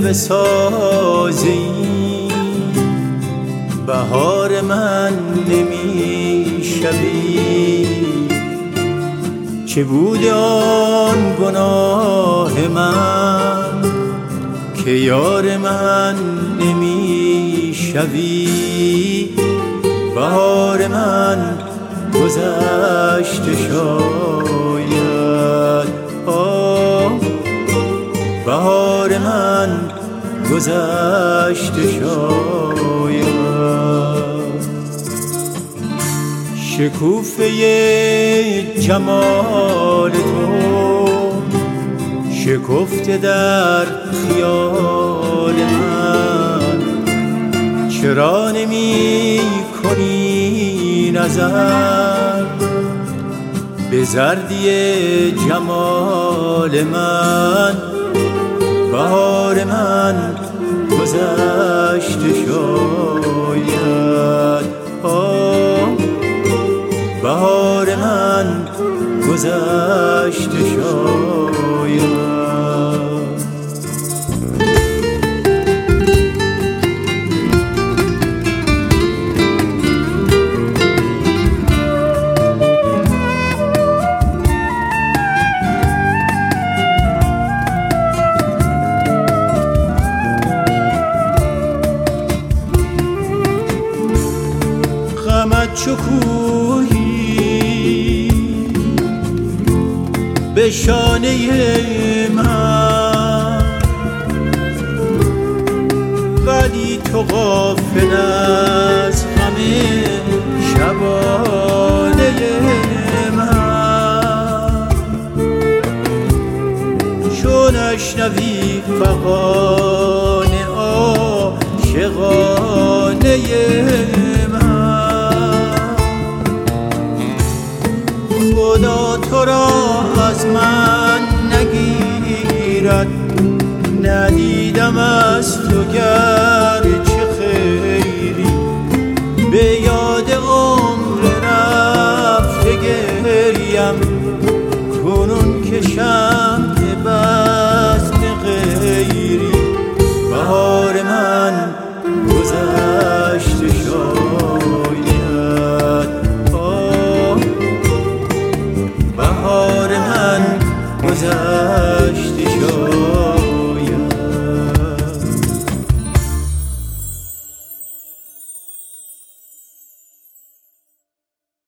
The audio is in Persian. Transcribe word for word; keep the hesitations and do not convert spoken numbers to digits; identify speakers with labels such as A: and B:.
A: بسازی بهار من نمیشوی. چه بود آن گناه من که یار من نمیشوی. بهار من گذشته شاید، آه بهار من گذشته شاید. شکوفه جمال تو شکفته در خیال من. چرا نمی کنی نظر به زردی جمال من؟ بهار من گذشته شاید، آه بهار من گذشته شاید. غمت چو کوهی به شانه من، ولی تو غافل از همه شبانه من. چون اشنوی فغان عاشقانه من، خدا تو را از من نگیرد. ندیدم از تو گرچه خیری، به یاد عمر رفته گریم کنون که شب